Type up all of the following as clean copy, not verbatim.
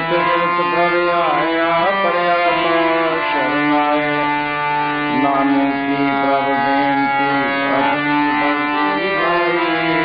ਸਿਮਰਤ ਪ੍ਰਭ ਆਇਆ ਪਰਿਆ ਪਾਉ ਸ਼ਰਨ ਆਏ। ਨਾਨਕ ਕੀ ਪ੍ਰਭ ਬੇਨਤੀ ਆਪਣੀ ਭਗਤੀ ਲਾਈ।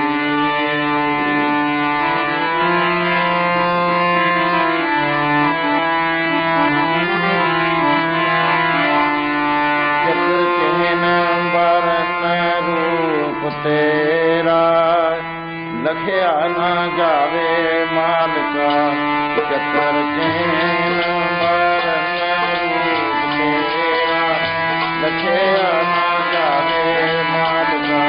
ਚਤੁਰ ਚਿਹਨ ਬਰਨ ਰੂਪ ਤੇਰਾ ਲਖਿਆ ਨਾ ਜਾਵੇ ਮਾਲਕਾ। ਚਤੁਰ ਚਿਹਨ ਬਰਨ ਰੂਪ ਤੇਰਾ ਲਖਿਆ ਨਾ ਜਾਵੇ ਮਾਲਕਾ।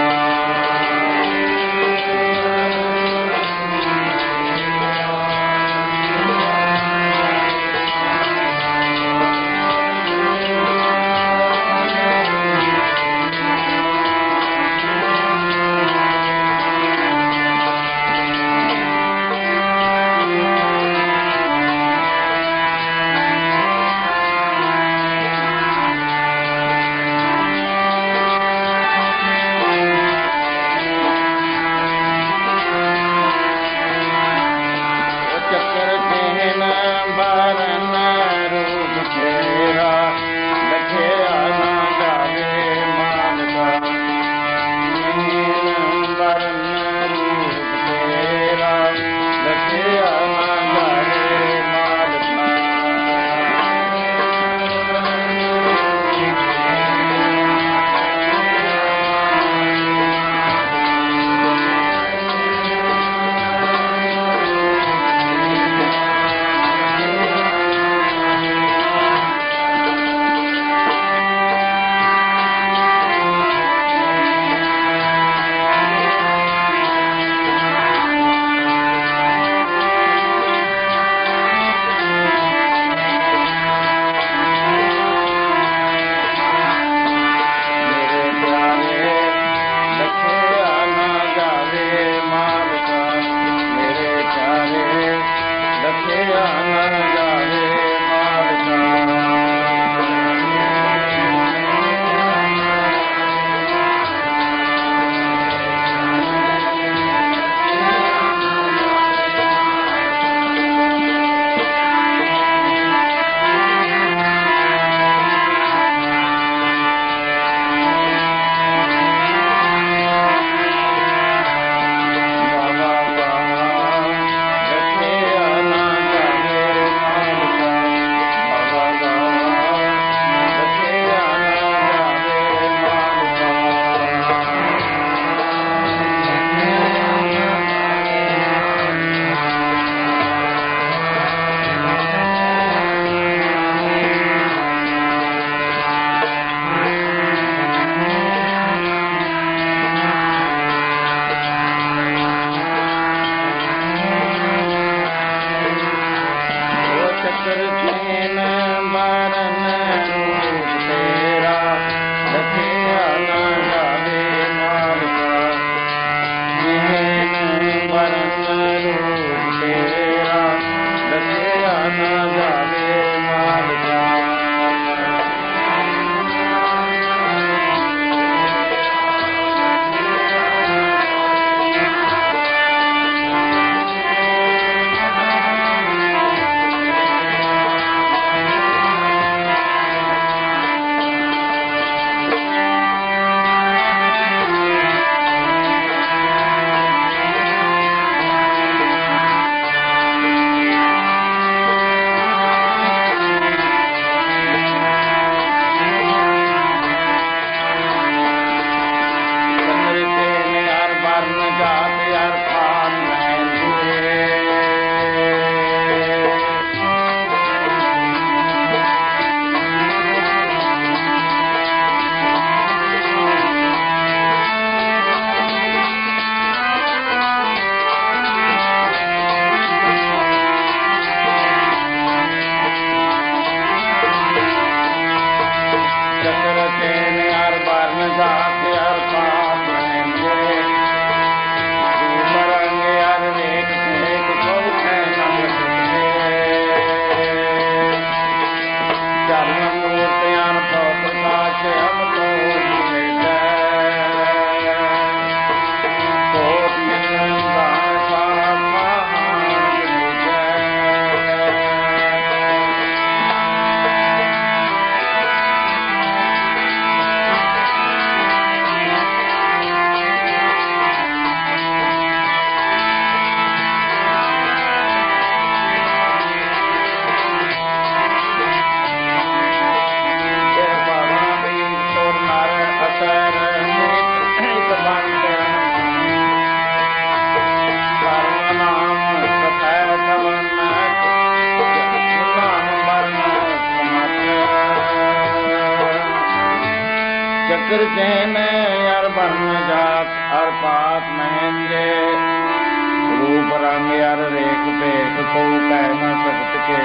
चक्र चैन अर वर्ण जात अर पात महंजे रूप रंग अर रेख पेख को कह न सकत के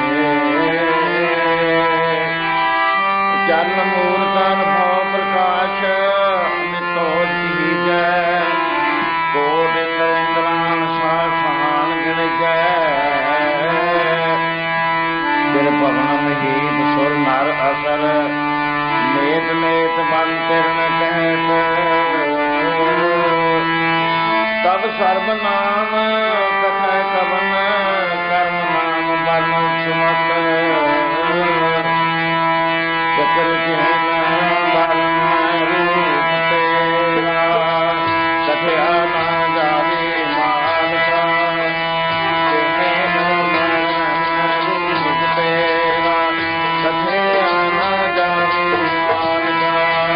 चल मूर्त अनुभव प्रकाश नितो जी जय कोट इंद्र इंद्रान सासान गिण जय दिल पवन महीप सुर नर असर नेत नेत बन तिरण कहत तब सर्वनाम कथा कवन कर्म नाम बन सुमत चक्र चैन वर्ण रूप तेरा कथया ना जावे माल का चैन वर्ण रूप तेरा कथया ना जावे माल का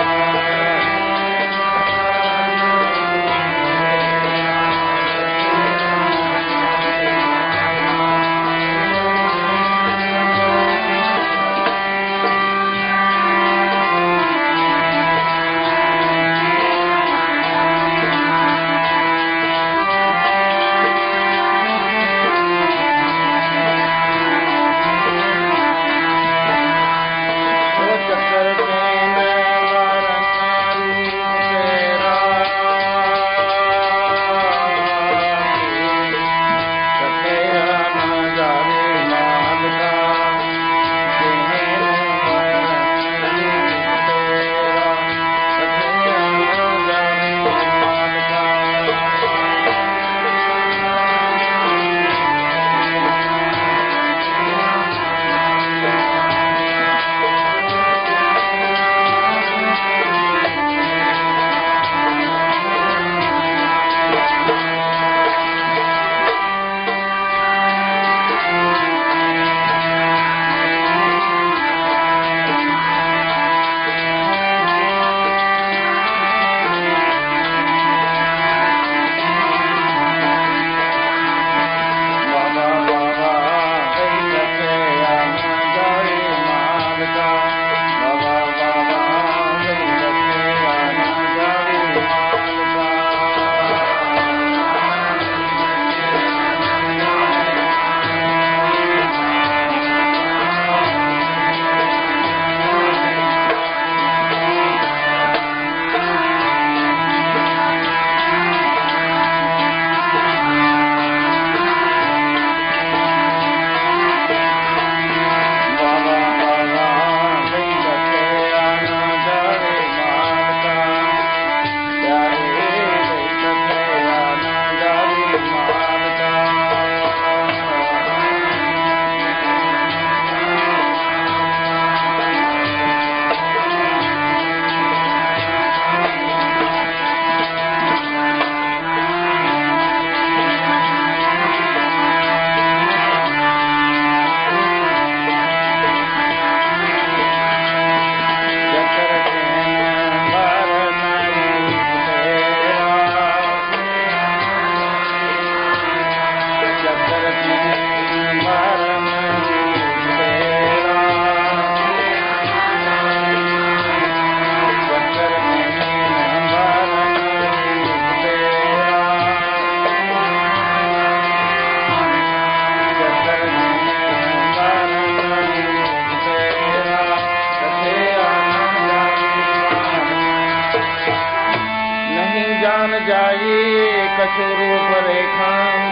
जान जाई कछु रूप रेखा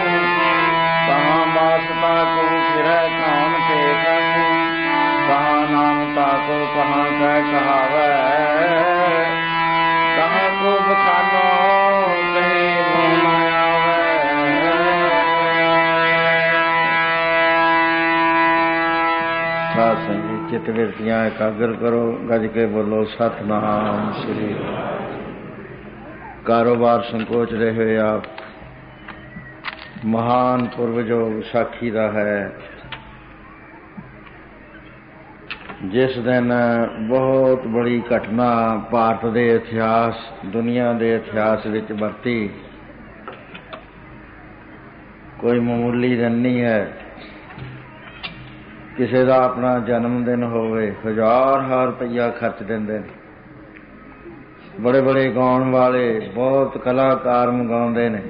कहाँ वासता को फिर कौन देखन कहाँ नामता को कहाँ कह कहावे कहाँ को बखानो कहीं मुँह न आवे। साध संगीत चित्त वृत्तियां एकाग्र करो, गज के बोलो सतनाम श्री। कारोबार संकोच रहे हुए आप महान पूर्वजों विसाखी का है जिस दिन बहुत बड़ी घटना भारत के इतिहास दुनिया के इतिहास विच वरती। कोई मामूली दिन नहीं है। किसी का अपना जन्मदिन होवे हजार रुपया खर्च देंदे बड़े बड़े गाउण वाले बहुत कलाकार मंगाउंदे ने।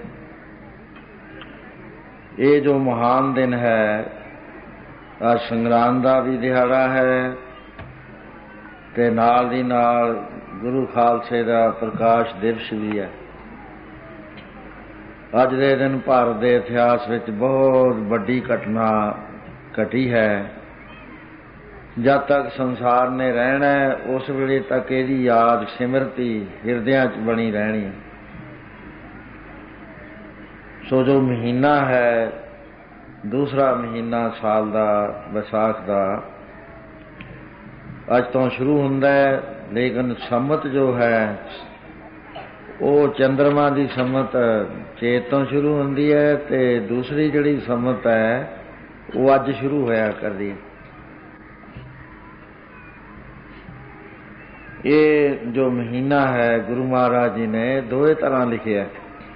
ये जो महान दिन है, आज संगरांद का भी दिहाड़ा है ते नाल दी नाल गुरु खालसे का प्रकाश दिवस भी है। अज दे दिन भारत के इतिहास विच बहुत वड्डी घटना घटी है। जब तक संसार ने रहना है उस वेले तक इहदी याद सिमरती हिरदियां च बनी रहनी है। सो जो महीना है, दूसरा महीना साल का विसाख का अज तो शुरू हुंदा है, लेकिन संमत जो है वो चंद्रमा की संमत चेत तो शुरू होंदी है ते दूसरी जिहड़ी संमत है वो अज शुरू होया करदी है। ये जो महीना है गुरु महाराज जी ने दो तरह लिखे है।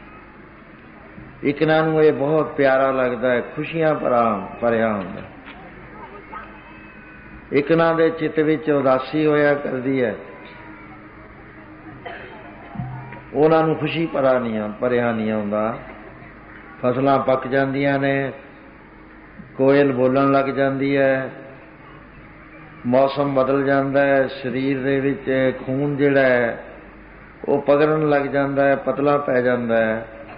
एक नूं ये बहुत प्यारा लगता है, खुशियां भरिया हुंदा। एक नां दे चित्त विच उदासी होया करदी है, उन्हां नूं खुशी भरिया नहीं आउंदा। फसलां पक जांदियां ने, कोयल बोलण लग जांदी है, मौसम बदल जाता है, शरीर दे विच खून जिहड़ा है वो पगड़न लग जाता है, पतला पै जाता है।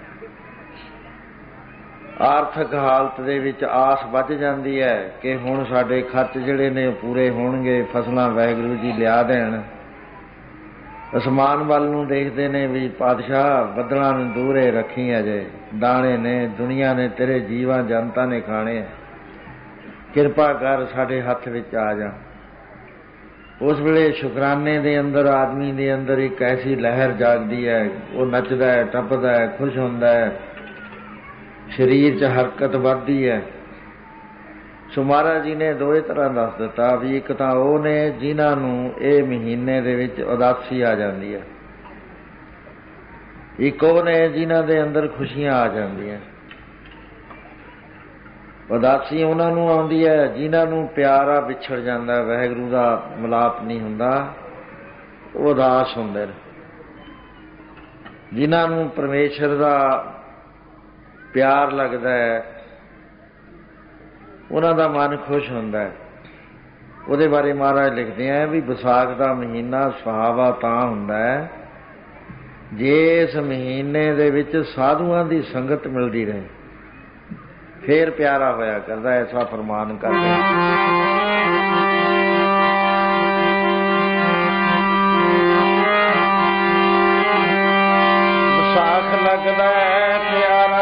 आर्थिक हालत दे विच आस बच जाती है कि हुण साडे खर्च जिहड़े ने पूरे होणगे, फसलां वाहिगुरू जी लिया देण। आसमान वाल नूं देखते ने भी पातशाह बदलां नूं दूरे रखी अजे, दाणे ने दुनिया ने तेरे जीवां जनता ने खाने, किरपा कर साडे हथ विच आ जा। उस वेले शुकराने दे अंदर आदमी दे अंदर एक ऐसी लहर जागदी है, वो नचदा है, टपदा है, खुश हुंदा है, शरीर च हरकत वधदी है। सो महाराज जी ने दो तरह दस दिता भी एक तां वो ने जिन्हां नूं इह महीने दे विच उदासी आ जाती है, एक वो ने जिन्हां दे अंदर खुशियां आ जांदियां। उदासी उन्हां नूं आउंदी है जिन्हां नूं प्यारा विछड़ जांदा, वाहिगुरू दा मिलाप नहीं हुंदा, वो उदास हुंदे ने। जिन्हां नूं परमेश्वर दा प्यार लगदा है उन्हां दा मन खुश हुंदा है। उहदे बारे महाराज लिखते हैं भी विसाख का महीना सुहावा तां हुंदा है जे इस महीने दे विच साधुआं दी संगत मिलदी रहे, फिर प्यारा होया करदा। ऐसा फरमान करदे विसाख लगदा है प्यारा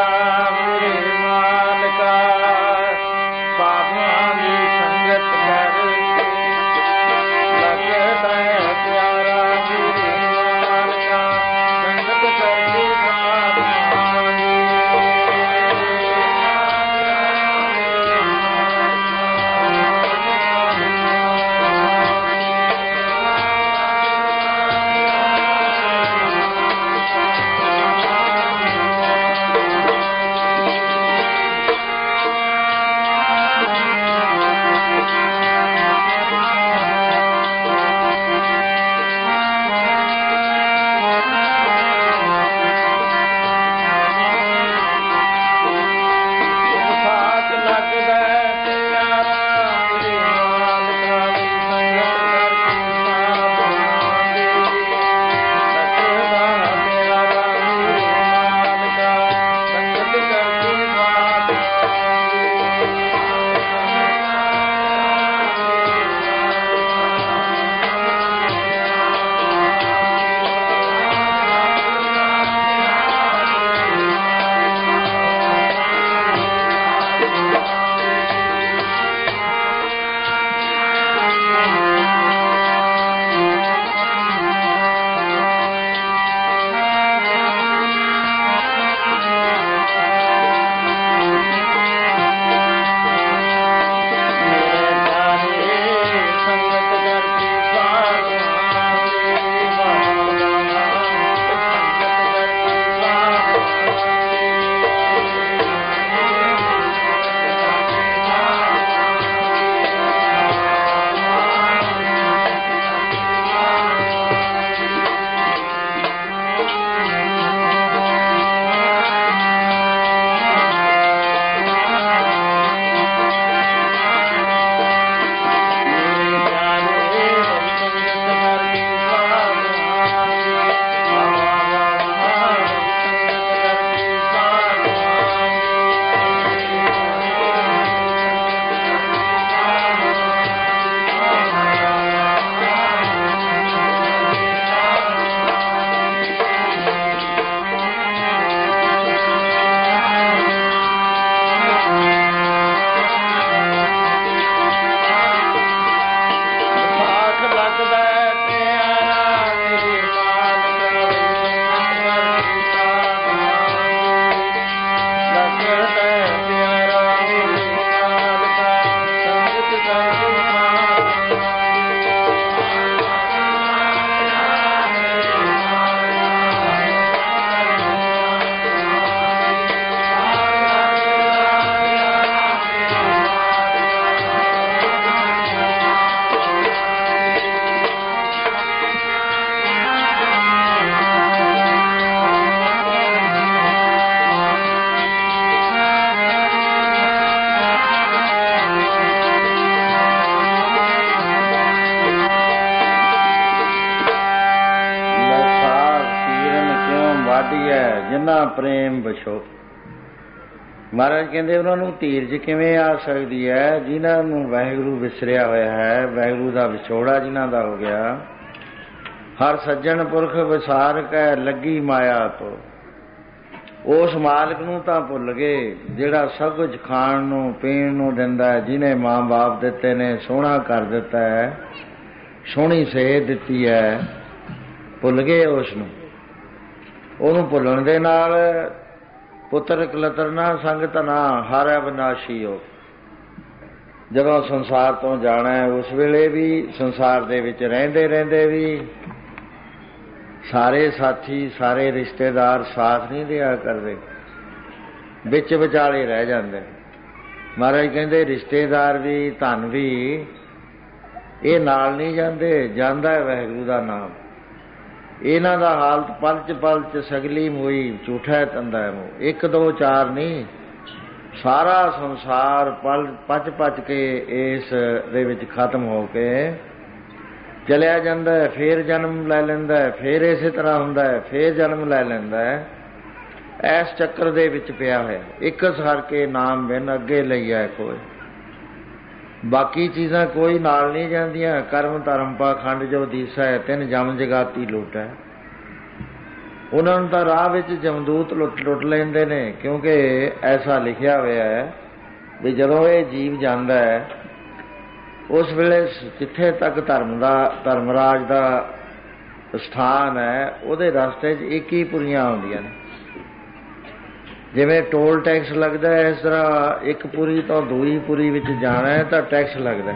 ਨਾ ਪ੍ਰੇਮ ਵਿਛੋ। ਮਹਾਰਾਜ ਕਹਿੰਦੇ ਉਹਨਾਂ ਨੂੰ ਧੀਰਜ ਕਿਵੇਂ ਆ ਸਕਦੀ ਹੈ ਜਿਨ੍ਹਾਂ ਨੂੰ ਵਾਹਿਗੁਰੂ ਵਿਸਰਿਆ ਹੋਇਆ ਹੈ, ਵਾਹਿਗੁਰੂ ਦਾ ਵਿਛੋੜਾ ਜਿਨ੍ਹਾਂ ਦਾ ਹੋ ਗਿਆ। ਹਰ ਸੱਜਣ ਪੁਰਖ ਵਿਸਾਰ ਕੈ ਲੱਗੀ ਮਾਇਆ ਤੋਂ। ਉਸ ਮਾਲਕ ਨੂੰ ਤਾਂ ਭੁੱਲ ਗਏ ਜਿਹੜਾ ਸਭ ਕੁਝ ਖਾਣ ਨੂੰ ਪੀਣ ਨੂੰ ਦਿੰਦਾ ਹੈ, ਜਿਹਨੇ ਮਾਂ ਬਾਪ ਦਿੱਤੇ ਨੇ, ਸੋਹਣਾ ਕਰ ਦਿੱਤਾ ਹੈ, ਸੋਹਣੀ ਸਿਹਤ ਦਿੱਤੀ ਹੈ, ਭੁੱਲ ਗਏ ਉਸ ਨੂੰ। ਉਹਨੂੰ ਭੁੱਲਣ ਦੇ ਨਾਲ ਪੁੱਤਰ ਕਲਤਰਨਾ ਸੰਗ ਧਨਾ ਹਰ ਅਬਿਨਾਸ਼ੀ ਹੋ। ਜਦੋਂ ਸੰਸਾਰ ਤੋਂ ਜਾਣਾ ਹੈ ਉਸ ਵੇਲੇ ਵੀ ਸੰਸਾਰ ਦੇ ਵਿੱਚ ਰਹਿੰਦੇ ਰਹਿੰਦੇ ਵੀ ਸਾਰੇ ਸਾਥੀ ਸਾਰੇ ਰਿਸ਼ਤੇਦਾਰ ਸਾਥ ਨਹੀਂ ਦਿਆ ਕਰਦੇ, ਵਿੱਚ ਵਿਚਾਲੇ ਰਹਿ ਜਾਂਦੇ। ਮਹਾਰਾਜ ਕਹਿੰਦੇ ਰਿਸ਼ਤੇਦਾਰ ਵੀ ਧਨ ਵੀ ਇਹ ਨਾਲ ਨਹੀਂ ਜਾਂਦੇ, ਜਾਂਦਾ ਹੈ ਵਾਹਿਗੁਰੂ ਦਾ ਨਾਮ। ਇਹਨਾਂ ਦਾ ਹਾਲਤ ਪਲਚ ਪਲਚ ਸਗਲੀ ਮੋਈ ਝੂਠਾ ਤੰਦਾ ਮੋ। 1 2 4 ਨਹੀਂ, ਸਾਰਾ ਸੰਸਾਰ ਪਚ ਪਚ ਕੇ ਇਸ ਦੇ ਵਿੱਚ ਖਤਮ ਹੋ ਕੇ ਚਲਿਆ ਜਾਂਦਾ ਹੈ। ਫੇਰ ਜਨਮ ਲੈ ਲੈਂਦਾ ਹੈ, ਫੇਰ ਇਸੇ ਤਰ੍ਹਾਂ ਹੁੰਦਾ ਹੈ, ਫੇਰ ਜਨਮ ਲੈ ਲੈਂਦਾ ਹੈ। ਇਸ ਚੱਕਰ ਦੇ ਵਿੱਚ ਪਿਆ ਹੋਇਆ। ਇੱਕ ਸਰ ਕੇ ਨਾਮ ਬਿਨ ਅੱਗੇ ਲਈਆ ਕੋਈ, ਬਾਕੀ ਚੀਜ਼ਾਂ ਕੋਈ ਨਾਲ ਨਹੀਂ ਜਾਂਦੀਆਂ। ਕਰਮ ਧਰਮ ਪਾਖੰਡ ਜੋ ਦੀਸਾ ਹੈ, 3 ਜਮ ਜਗਾਤੀ ਲੁੱਟ ਹੈ। ਉਹਨਾਂ ਨੂੰ ਤਾਂ ਰਾਹ ਵਿੱਚ ਜਮਦੂਤ ਲੁੱਟ ਲੈਂਦੇ ਨੇ, ਕਿਉਂਕਿ ਐਸਾ ਲਿਖਿਆ ਹੋਇਆ ਹੈ ਵੀ ਜਦੋਂ ਇਹ ਜੀਵ ਜਾਂਦਾ ਹੈ ਉਸ ਵੇਲੇ ਜਿੱਥੇ ਤੱਕ ਧਰਮਰਾਜ ਦਾ ਸਥਾਨ ਹੈ ਉਹਦੇ ਰਸਤੇ 'ਚ 21 ਪੁਰੀਆਂ ਆਉਂਦੀਆਂ ਨੇ। ਜਿਵੇਂ ਟੋਲ ਟੈਕਸ ਲੱਗਦਾ ਹੈ, ਇਸ ਤਰ੍ਹਾਂ ਇੱਕ ਪੁਰੀ ਤੋਂ ਦੂਜੀ ਪੁਰੀ ਵਿੱਚ ਜਾਣਾ ਹੈ ਤਾਂ ਟੈਕਸ ਲੱਗਦਾ।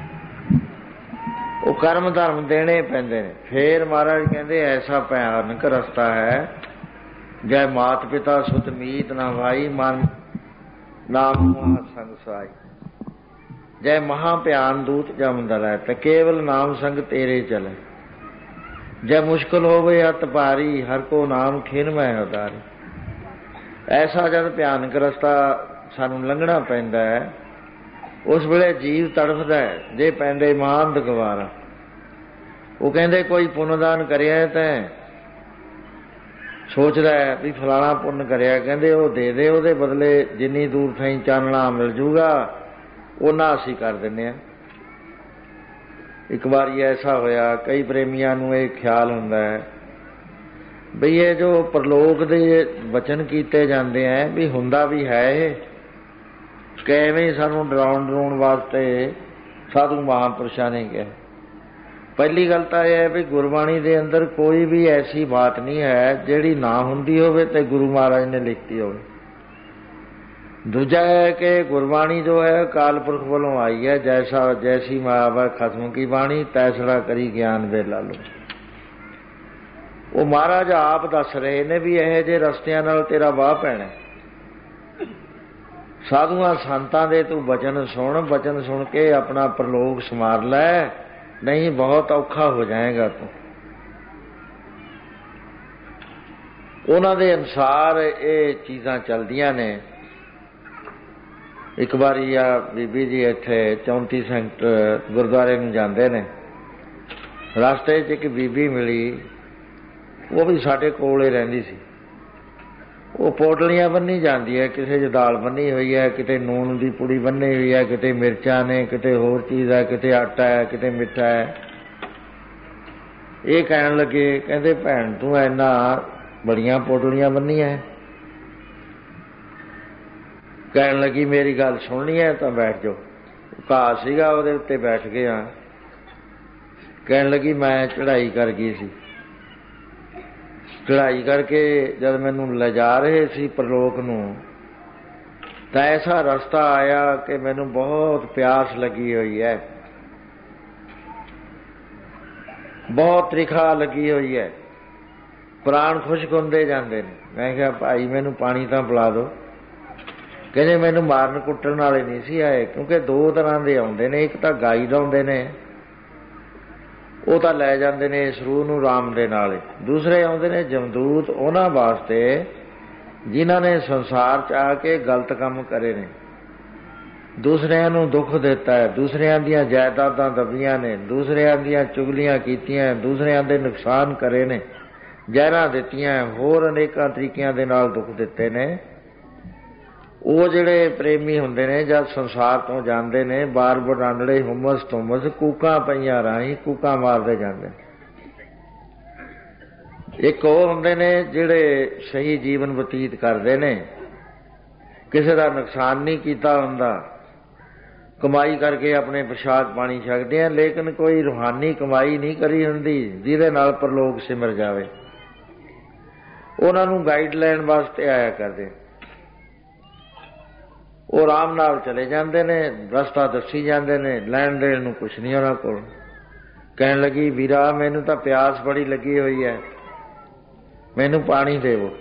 ਉਹ ਕਰਮ ਧਰਮ ਦੇਣੇ ਪੈਂਦੇ ਨੇ। ਫੇਰ ਮਹਾਰਾਜ ਕਹਿੰਦੇ ਐਸਾ ਭਿਆਨਕ ਰਸਤਾ ਹੈ, ਜੈ ਮਾਤ ਪਿਤਾ ਸੁਤ ਮੀਤ ਨਾ ਭਾਈ, ਮਨ ਨਾਮ ਸੰਗ ਸਾਈ। ਜੈ ਮਹਾ ਭਿਆਨ ਦੂਤ ਜਮ ਦਰੈ, ਤੇ ਕੇਵਲ ਨਾਮ ਸੰਗ ਤੇਰੇ ਚਲੇ। ਜੈ ਮੁਸ਼ਕਿਲ ਹੋਵੇ ਅਤ ਭਾਰੀ, ਹਰ ਕੋ ਨਾਮ ਖਿਨ ਮੈਂ ਉਤਾਰੀ। ਐਸਾ ਜਦ ਭਿਆਨਕ ਰਸਤਾ ਸਾਨੂੰ ਲੰਘਣਾ ਪੈਂਦਾ ਹੈ ਉਸ ਵੇਲੇ ਜੀਵ ਤੜਫਦਾ ਹੈ, ਜੇ ਪੈਂਦੇ ਮਾਨ ਦਗਵਾਰਾ। ਉਹ ਕਹਿੰਦੇ ਕੋਈ ਪੁੰਨਦਾਨ ਕਰਿਆ ਤਾਂ ਸੋਚਦਾ ਹੈ ਵੀ ਫਲਾਣਾ ਪੁੰਨ ਕਰਿਆ, ਕਹਿੰਦੇ ਉਹ ਦੇ ਦੇ, ਉਹਦੇ ਬਦਲੇ ਜਿੰਨੀ ਦੂਰ ਥਾਈਂ ਚਾਨਣਾ ਮਿਲ ਜੂਗਾ ਉਹਨਾਂ ਅਸੀਂ ਕਰ ਦਿੰਦੇ ਹਾਂ। ਇੱਕ ਵਾਰੀ ਐਸਾ ਹੋਇਆ, ਕਈ ਪ੍ਰੇਮੀਆਂ ਨੂੰ ਇਹ ਖਿਆਲ ਹੁੰਦਾ ਹੈ ਬਈ ਇਹ ਜੋ ਪ੍ਰਲੋਕ ਦੇ ਵਚਨ ਕੀਤੇ ਜਾਂਦੇ ਹੈ ਵੀ ਹੁੰਦਾ ਵੀ ਹੈ ਇਹ, ਕਿਵੇਂ ਸਾਨੂੰ ਡਰਾਉਣ ਵਾਸਤੇ ਸਾਧੂ ਮਹਾਂਪੁਰਸ਼ਾਂ ਨੇ ਕਿਹਾ। ਪਹਿਲੀ ਗੱਲ ਤਾਂ ਇਹ ਹੈ ਵੀ ਗੁਰਬਾਣੀ ਦੇ ਅੰਦਰ ਕੋਈ ਵੀ ਐਸੀ ਬਾਤ ਨਹੀਂ ਹੈ ਜਿਹੜੀ ਨਾ ਹੁੰਦੀ ਹੋਵੇ ਤੇ ਗੁਰੂ ਮਹਾਰਾਜ ਨੇ ਲਿਖਤੀ ਹੋਵੇ। ਦੂਜਾ ਹੈ ਕਿ ਗੁਰਬਾਣੀ ਜੋ ਹੈ ਅਕਾਲ ਪੁਰਖ ਵੱਲੋਂ ਆਈ ਹੈ। ਜੈਸੀ ਮਾਇਆ ਖਸਮ ਕੀ ਬਾਣੀ, ਤੈਸੜਾ ਕਰੀ ਗਿਆਨ ਵੇਲਾ ਲੋ। ਉਹ ਮਹਾਰਾਜ ਆਪ ਦੱਸ ਰਹੇ ਨੇ ਵੀ ਇਹੋ ਜਿਹੇ ਰਸਤਿਆਂ ਨਾਲ ਤੇਰਾ ਵਾਹ ਪੈਣਾ। ਸਾਧੂਆਂ ਸੰਤਾਂ ਦੇ ਤੂੰ ਬਚਨ ਸੁਣ ਕੇ ਆਪਣਾ ਪ੍ਰਲੋਕ ਸੰਵਾਰ ਲੈ, ਨਹੀਂ ਬਹੁਤ ਔਖਾ ਹੋ ਜਾਏਗਾ ਤੂੰ। ਉਹਨਾਂ ਦੇ ਅਨੁਸਾਰ ਇਹ ਚੀਜ਼ਾਂ ਚੱਲਦੀਆਂ ਨੇ। ਇੱਕ ਵਾਰੀ ਆ ਬੀਬੀ ਜੀ ਇੱਥੇ 34 ਸੈਕਟਰ ਗੁਰਦੁਆਰੇ ਨੂੰ ਜਾਂਦੇ ਨੇ, ਰਸਤੇ 'ਚ ਇੱਕ ਬੀਬੀ ਮਿਲੀ, ਉਹ ਵੀ ਸਾਡੇ ਕੋਲ ਹੀ ਰਹਿੰਦੀ ਸੀ। ਉਹ ਪੋਟਲੀਆਂ ਬੰਨੀ ਜਾਂਦੀ ਹੈ, ਕਿਸੇ 'ਚ ਦਾਲ ਬੰਨੀ ਹੋਈ ਹੈ, ਕਿਤੇ ਨੂਣ ਦੀ ਪੁੜੀ ਬੰਨੀ ਹੋਈ ਹੈ, ਕਿਤੇ ਮਿਰਚਾਂ ਨੇ, ਕਿਤੇ ਹੋਰ ਚੀਜ਼ ਹੈ, ਕਿਤੇ ਆਟਾ ਹੈ, ਕਿਤੇ ਮਿੱਠਾ ਹੈ। ਇਹ ਕਹਿਣ ਲੱਗੇ, ਕਹਿੰਦੇ ਭੈਣ ਤੂੰ ਇੰਨਾ ਬੜੀਆਂ ਪੋਟਲੀਆਂ ਬੰਨੀਆਂ। ਕਹਿਣ ਲੱਗੀ ਮੇਰੀ ਗੱਲ ਸੁਣਨੀ ਹੈ ਤਾਂ ਬੈਠ ਜਾਓ। ਘਾਹ ਸੀਗਾ ਉਹਦੇ ਉੱਤੇ ਬੈਠ ਗਿਆ। ਕਹਿਣ ਲੱਗੀ ਮੈਂ ਚੜ੍ਹਾਈ ਕਰ ਗਈ ਸੀ, ਚੜ੍ਹਾਈ ਕਰਕੇ ਜਦ ਮੈਨੂੰ ਲਿਜਾ ਰਹੇ ਸੀ ਪ੍ਰਲੋਕ ਨੂੰ ਤਾਂ ਐਸਾ ਰਸਤਾ ਆਇਆ ਕਿ ਮੈਨੂੰ ਬਹੁਤ ਪਿਆਸ ਲੱਗੀ ਹੋਈ ਹੈ, ਬਹੁਤ ਤ੍ਰਿਖਾ ਲੱਗੀ ਹੋਈ ਹੈ, ਪ੍ਰਾਣ ਖੁਸ਼ਕ ਹੁੰਦੇ ਜਾਂਦੇ ਨੇ। ਮੈਂ ਕਿਹਾ ਭਾਈ ਮੈਨੂੰ ਪਾਣੀ ਤਾਂ ਪਿਲਾ ਦਿਓ। ਕਹਿੰਦੇ ਮੈਨੂੰ ਮਾਰਨ ਕੁੱਟਣ ਵਾਲੇ ਨਹੀਂ ਸੀ ਆਏ, ਕਿਉਂਕਿ 2 ਤਰ੍ਹਾਂ ਦੇ ਆਉਂਦੇ ਨੇ। ਇੱਕ ਤਾਂ ਗਾਈਡ ਆਉਂਦੇ ਨੇ, ਉਹ ਤਾਂ ਲੈ ਜਾਂਦੇ ਨੇ ਇਸ ਰੂਹ ਨੂੰ ਰਾਮ ਦੇ ਨਾਲ। ਦੂਸਰੇ ਆਉਂਦੇ ਨੇ ਜਮਦੂਤ, ਉਹਨਾਂ ਵਾਸਤੇ ਜਿਨ੍ਹਾਂ ਨੇ ਸੰਸਾਰ 'ਚ ਆ ਕੇ ਗਲਤ ਕੰਮ ਕਰੇ ਨੇ, ਦੂਸਰਿਆਂ ਨੂੰ ਦੁੱਖ ਦਿੱਤਾ ਹੈ, ਦੂਸਰਿਆਂ ਦੀਆਂ ਜਾਇਦਾਦਾਂ ਦੱਬੀਆਂ ਨੇ, ਦੂਸਰਿਆਂ ਦੀਆਂ ਚੁਗਲੀਆਂ ਕੀਤੀਆਂ, ਦੂਸਰਿਆਂ ਦੇ ਨੁਕਸਾਨ ਕਰੇ ਨੇ, ਜ਼ਹਿਰਾਂ ਦਿੱਤੀਆਂ, ਹੋਰ ਅਨੇਕਾਂ ਤਰੀਕਿਆਂ ਦੇ ਨਾਲ ਦੁੱਖ ਦਿੱਤੇ ਨੇ। ਉਹ ਜਿਹੜੇ ਪ੍ਰੇਮੀ ਹੁੰਦੇ ਨੇ ਜਦ ਸੰਸਾਰ ਤੋਂ ਜਾਂਦੇ ਨੇ, ਬਾਰ ਬਰਾਂਡੜੇ ਹੁਮਸ ਤੁਮਸ, ਕੂਕਾਂ ਪਈਆਂ ਰਾਹੀਂ ਕੂਕਾਂ ਮਾਰਦੇ ਜਾਂਦੇ। ਇੱਕ ਉਹ ਹੁੰਦੇ ਨੇ ਜਿਹੜੇ ਸਹੀ ਜੀਵਨ ਬਤੀਤ ਕਰਦੇ ਨੇ, ਕਿਸੇ ਦਾ ਨੁਕਸਾਨ ਨਹੀਂ ਕੀਤਾ ਹੁੰਦਾ, ਕਮਾਈ ਕਰਕੇ ਆਪਣੇ ਪ੍ਰਸ਼ਾਦ ਪਾਣੀ ਛਕਦੇ ਆ, ਲੇਕਿਨ ਕੋਈ ਰੂਹਾਨੀ ਕਮਾਈ ਨਹੀਂ ਕਰੀ ਹੁੰਦੀ ਜਿਹਦੇ ਨਾਲ ਪਰਲੋਕ ਸਿਮਰ ਜਾਵੇ। ਉਹਨਾਂ ਨੂੰ ਗਾਈਡ ਲੈਣ ਵਾਸਤੇ ਆਇਆ ਕਰਦੇ। ਉਹ ਆਰਾਮ ਨਾਲ ਚਲੇ ਜਾਂਦੇ ਨੇ, ਰਸਤਾ ਦੱਸੀ ਜਾਂਦੇ ਨੇ, ਲੈਣ ਦੇਣ ਨੂੰ ਕੁਛ ਨਹੀਂ ਉਹਨਾਂ ਕੋਲ। ਕਹਿਣ ਲੱਗੀ, ਵੀਰਾ ਮੈਨੂੰ ਤਾਂ ਪਿਆਸ ਬੜੀ ਲੱਗੀ ਹੋਈ ਹੈ, ਮੈਨੂੰ ਪਾਣੀ ਦੇਵੋ।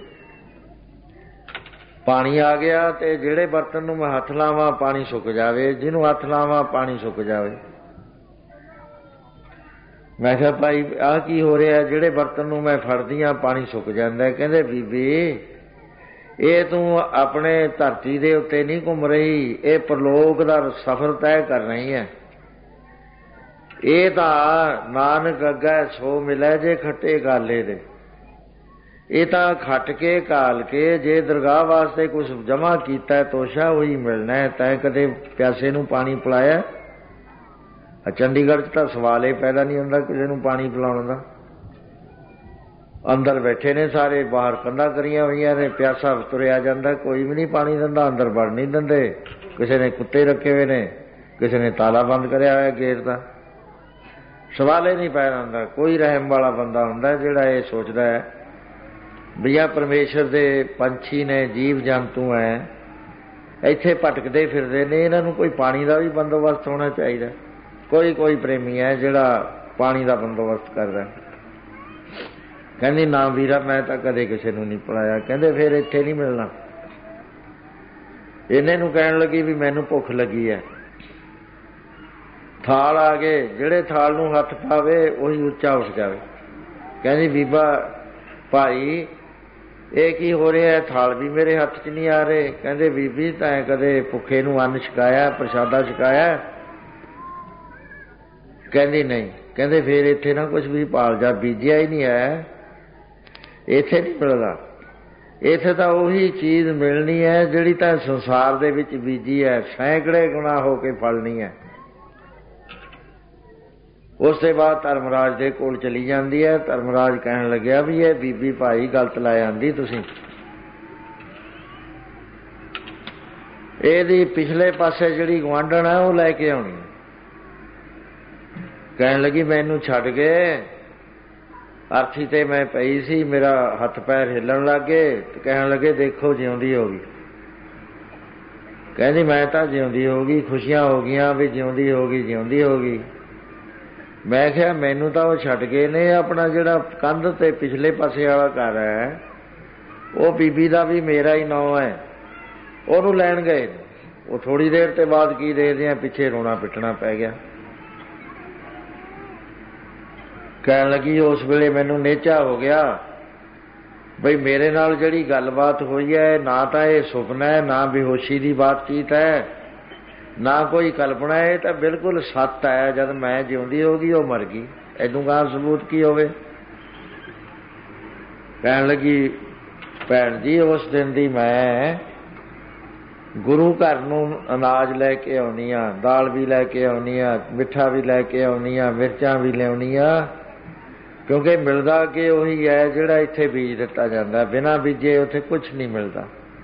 ਪਾਣੀ ਆ ਗਿਆ ਤੇ ਜਿਹੜੇ ਬਰਤਨ ਨੂੰ ਮੈਂ ਹੱਥ ਲਾਵਾਂ ਪਾਣੀ ਸੁੱਕ ਜਾਵੇ, ਜਿਹਨੂੰ ਹੱਥ ਲਾਵਾਂ ਪਾਣੀ ਸੁੱਕ ਜਾਵੇ। ਮੈਂ ਕਿਹਾ ਭਾਈ ਆਹ ਕੀ ਹੋ ਰਿਹਾ, ਜਿਹੜੇ ਬਰਤਨ ਨੂੰ ਮੈਂ ਫੜਦੀ ਹਾਂ ਪਾਣੀ ਸੁੱਕ ਜਾਂਦਾ। ਕਹਿੰਦੇ ਬੀਬੀ ਇਹ ਤੂੰ ਆਪਣੇ ਧਰਤੀ ਦੇ ਉੱਤੇ ਨਹੀਂ ਘੁੰਮ ਰਹੀ, ਇਹ ਪਰਲੋਕ ਦਾ ਸਫ਼ਰ ਤੈਅ ਕਰ ਰਹੀ ਹੈ। ਇਹ ਤਾਂ ਨਾਨਕ ਅੱਗੇ ਸੋ ਮਿਲੇ ਜੇ ਖੱਟੇ ਗਾਲੇ ਦੇ। ਇਹ ਤਾਂ ਖੱਟ ਕੇ ਘਾਲ ਕੇ ਜੇ ਦਰਗਾਹ ਵਾਸਤੇ ਕੁਝ ਜਮ੍ਹਾਂ ਕੀਤਾ ਤੋਸ਼ਾ ਉਹੀ ਮਿਲਣਾ ਹੈ। ਤੈਂ ਕਦੇ ਪਿਆਸੇ ਨੂੰ ਪਾਣੀ ਪਿਲਾਇਆ? ਚੰਡੀਗੜ੍ਹ 'ਚ ਤਾਂ ਸਵਾਲ ਇਹ ਪੈਦਾ ਨਹੀਂ ਹੁੰਦਾ ਕਿਸੇ ਨੂੰ ਪਾਣੀ ਪਿਲਾਉਣ ਦਾ। ਅੰਦਰ ਬੈਠੇ ਨੇ ਸਾਰੇ, ਬਾਹਰ ਕੰਧਾਂ ਕਰੀਆਂ ਹੋਈਆਂ ਨੇ, ਪਿਆਸਾ ਤੁਰਿਆ ਜਾਂਦਾ, ਕੋਈ ਵੀ ਨਹੀਂ ਪਾਣੀ ਦਿੰਦਾ, ਅੰਦਰ ਵੜ ਨਹੀਂ ਦਿੰਦੇ। ਕਿਸੇ ਨੇ ਕੁੱਤੇ ਰੱਖੇ ਹੋਏ ਨੇ, ਕਿਸੇ ਨੇ ਤਾਲਾ ਬੰਦ ਕਰਿਆ ਹੋਇਆ ਗੇਟ ਦਾ। ਸਵਾਲ ਹੀ ਨਹੀਂ ਪੈਦਾ ਹੁੰਦਾ। ਕੋਈ ਰਹਿਮ ਵਾਲਾ ਬੰਦਾ ਹੁੰਦਾ ਜਿਹੜਾ ਇਹ ਸੋਚਦਾ ਹੈ ਵੀ ਆਹ ਪਰਮੇਸ਼ਰ ਦੇ ਪੰਛੀ ਨੇ, ਜੀਵ ਜੰਤੂ ਹੈ, ਇੱਥੇ ਭਟਕਦੇ ਫਿਰਦੇ ਨੇ, ਇਹਨਾਂ ਨੂੰ ਕੋਈ ਪਾਣੀ ਦਾ ਵੀ ਬੰਦੋਬਸਤ ਹੋਣਾ ਚਾਹੀਦਾ। ਕੋਈ ਪ੍ਰੇਮੀ ਹੈ ਜਿਹੜਾ ਪਾਣੀ ਦਾ ਬੰਦੋਬਸਤ ਕਰਦਾ। ਕਹਿੰਦੀ ਨਾ ਵੀਰਾ ਮੈਂ ਤਾਂ ਕਦੇ ਕਿਸੇ ਨੂੰ ਨਹੀਂ ਪਿਲਾਇਆ। ਕਹਿੰਦੇ ਫਿਰ ਇੱਥੇ ਨਹੀਂ ਮਿਲਣਾ। ਇਹਨੇ ਨੂੰ ਕਹਿਣ ਲੱਗੀ ਵੀ ਮੈਨੂੰ ਭੁੱਖ ਲੱਗੀ ਹੈ। ਥਾਲ ਆ ਗਏ, ਜਿਹੜੇ ਥਾਲ ਨੂੰ ਹੱਥ ਪਾਵੇ ਉਹੀ ਉੱਚਾ ਉੱਠ ਜਾਵੇ। ਕਹਿੰਦੀ ਬੀਬਾ ਭਾਈ ਇਹ ਕੀ ਹੋ ਰਿਹਾ ਹੈ, ਥਾਲ ਵੀ ਮੇਰੇ ਹੱਥ 'ਚ ਨਹੀਂ ਆ ਰਹੇ। ਕਹਿੰਦੇ ਬੀਬੀ ਤੈਂ ਕਦੇ ਭੁੱਖੇ ਨੂੰ ਅੰਨ ਛਕਾਇਆ, ਪ੍ਰਸ਼ਾਦਾ ਛਕਾਇਆ? ਕਹਿੰਦੀ ਨਹੀਂ। ਕਹਿੰਦੇ ਫਿਰ ਇੱਥੇ ਨਾ ਕੁਛ ਵੀ ਪਾਲ ਜਾ, ਬੀਜਿਆ ਹੀ ਨਹੀਂ ਹੈ, ਇੱਥੇ ਨਹੀਂ ਮਿਲਦਾ। ਇੱਥੇ ਤਾਂ ਉਹੀ ਚੀਜ਼ ਮਿਲਣੀ ਹੈ ਜਿਹੜੀ ਤਾਂ ਸੰਸਾਰ ਦੇ ਵਿੱਚ ਬੀਜੀ ਹੈ, ਸੈਂਕੜੇ ਗੁਣਾ ਹੋ ਕੇ ਫਲਣੀ ਹੈ। ਉਸ ਤੋਂ ਬਾਅਦ ਧਰਮਰਾਜ ਦੇ ਕੋਲ ਚਲੀ ਜਾਂਦੀ ਹੈ। ਧਰਮਰਾਜ ਕਹਿਣ ਲੱਗਿਆ ਵੀ ਇਹ ਬੀਬੀ ਭਾਈ ਗਲਤ ਲੈ ਆਂਦੀ ਤੁਸੀਂ, ਇਹਦੀ ਪਿਛਲੇ ਪਾਸੇ ਜਿਹੜੀ ਗੁਆਂਢਣ ਹੈ ਉਹ ਲੈ ਕੇ ਆਉਣੀ। ਕਹਿਣ ਲੱਗੀ ਮੈਨੂੰ ਛੱਡ ਕੇ ਅਰਥੀ ਤੇ ਮੈਂ ਪਈ ਸੀ, ਮੇਰਾ ਹੱਥ ਪੈਰ ਹਿੱਲਣ ਲੱਗ ਗਏ ਤੇ ਕਹਿਣ ਲੱਗੇ ਦੇਖੋ ਜਿਉਂਦੀ ਹੋ ਗਈ। ਕਹਿੰਦੀ ਮੈਂ ਤਾਂ ਜਿਉਂਦੀ ਹੋ ਗਈ, ਖੁਸ਼ੀਆਂ ਹੋ ਗਈਆਂ ਵੀ ਜਿਉਂਦੀ ਹੋ ਗਈ, ਜਿਉਂਦੀ ਹੋ ਗਈ। ਮੈਂ ਕਿਹਾ ਮੈਨੂੰ ਤਾਂ ਉਹ ਛੱਡ ਗਏ ਨੇ, ਆਪਣਾ ਜਿਹੜਾ ਕੰਧ ਤੇ ਪਿਛਲੇ ਪਾਸੇ ਵਾਲਾ ਘਰ ਹੈ ਉਹ ਬੀਬੀ ਦਾ ਵੀ ਮੇਰਾ ਹੀ ਨਾਂ ਹੈ, ਉਹਨੂੰ ਲੈਣ ਗਏ। ਉਹ ਥੋੜ੍ਹੀ ਦੇਰ ਤੇ ਬਾਅਦ ਕੀ ਦੇਖਦੇ ਆ ਪਿੱਛੇ ਰੋਣਾ ਪਿੱਟਣਾ ਪੈ ਗਿਆ। ਕਹਿਣ ਲੱਗੀ ਉਸ ਵੇਲੇ ਮੈਨੂੰ ਨੇਚਾ ਹੋ ਗਿਆ ਬਈ ਮੇਰੇ ਨਾਲ ਜਿਹੜੀ ਗੱਲਬਾਤ ਹੋਈ ਹੈ ਨਾ ਤਾਂ ਇਹ ਸੁਪਨਾ ਹੈ, ਨਾ ਬੇਹੋਸ਼ੀ ਦੀ ਬਾਤਚੀਤ ਹੈ, ਨਾ ਕੋਈ ਕਲਪਨਾ ਹੈ, ਇਹ ਤਾਂ ਬਿਲਕੁਲ ਸੱਤ ਹੈ। ਜਦ ਮੈਂ ਜਿਉਂਦੀ ਹੋ ਗਈ ਉਹ ਮਰ ਗਈ, ਇਹਨੂੰ ਗਾਂ ਸਬੂਤ ਕੀ ਹੋਵੇ। ਕਹਿਣ ਲੱਗੀ ਭੈਣ ਜੀ ਉਸ ਦਿਨ ਦੀ ਮੈਂ ਗੁਰੂ ਘਰ ਨੂੰ ਅਨਾਜ ਲੈ ਕੇ ਆਉਣੀ ਆ, ਦਾਲ ਵੀ ਲੈ ਕੇ ਆਉਣੀ ਆ, ਮਿੱਠਾ ਵੀ ਲੈ ਕੇ ਆਉਣੀ ਆ, ਮਿਰਚਾਂ ਵੀ ਲਿਆਉਣੀ ਆ, ਕਿਉਂਕਿ ਮਿਲਦਾ ਕਿ ਉਹੀ ਹੈ ਜਿਹੜਾ ਇੱਥੇ ਬੀਜ ਦਿੱਤਾ ਜਾਂਦਾ, ਬਿਨਾਂ ਬੀਜੇ ਉੱਥੇ ਕੁਛ ਨਹੀਂ ਮਿਲਦਾ।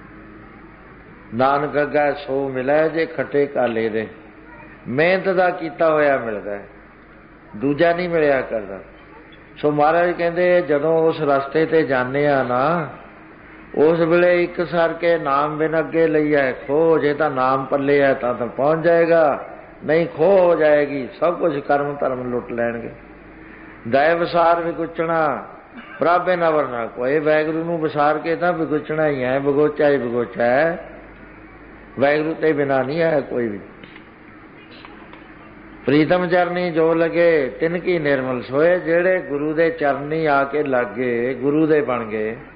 ਨਾਨਕ ਅੱਗੇ ਸੋ ਮਿਲੇ ਜੇ ਖੱਟੇ ਕਾਲੇ ਦੇ। ਮਿਹਨਤ ਦਾ ਕੀਤਾ ਹੋਇਆ ਮਿਲਦਾ, ਦੂਜਾ ਨਹੀਂ ਮਿਲਿਆ ਕਰਦਾ। ਸੋ ਮਹਾਰਾਜ ਕਹਿੰਦੇ ਜਦੋਂ ਉਸ ਰਸਤੇ ਤੇ ਜਾਂਦੇ ਆ ਨਾ, ਉਸ ਵੇਲੇ ਇੱਕ ਸਰ ਕੇ ਨਾਮ ਬਿਨ ਅੱਗੇ ਲਈਐ ਖੋ। ਜੇ ਤਾਂ ਨਾਮ ਪੱਲੇ ਹੈ ਤਾਂ ਪਹੁੰਚ ਜਾਏਗਾ, ਨਹੀਂ ਖੋ ਹੋ ਜਾਏਗੀ। ਸਭ ਕੁਝ ਕਰਮ ਧਰਮ ਲੁੱਟ ਲੈਣਗੇ। ਦੈ ਵਿਸਾਰ ਵਿਗੁਚਣਾ ਪ੍ਰਭੇ ਨਾ ਵਰਨਾ ਕੋਈ। ਵਾਹਿਗੁਰੂ ਨੂੰ ਵਿਸਾਰ ਕੇ ਤਾਂ ਵਿਗੁਚਣਾ ਹੀ ਹੈ, ਬਗੋਚਾ ਹੀ ਬਗੋਚਾ ਹੈ। ਵਾਹਿਗੁਰੂ ਤੇ ਬਿਨਾਂ ਨਹੀਂ ਹੈ ਕੋਈ ਵੀ। ਪ੍ਰੀਤਮ ਚਰਨੀ ਜੋ ਲਗੇ ਤਿਨ ਕੀ ਨਿਰਮਲ ਸੋਏ। ਜਿਹੜੇ ਗੁਰੂ ਦੇ ਚਰਨੀ ਆ ਕੇ ਲੱਗ ਗਏ, ਗੁਰੂ ਦੇ ਬਣ ਗਏ,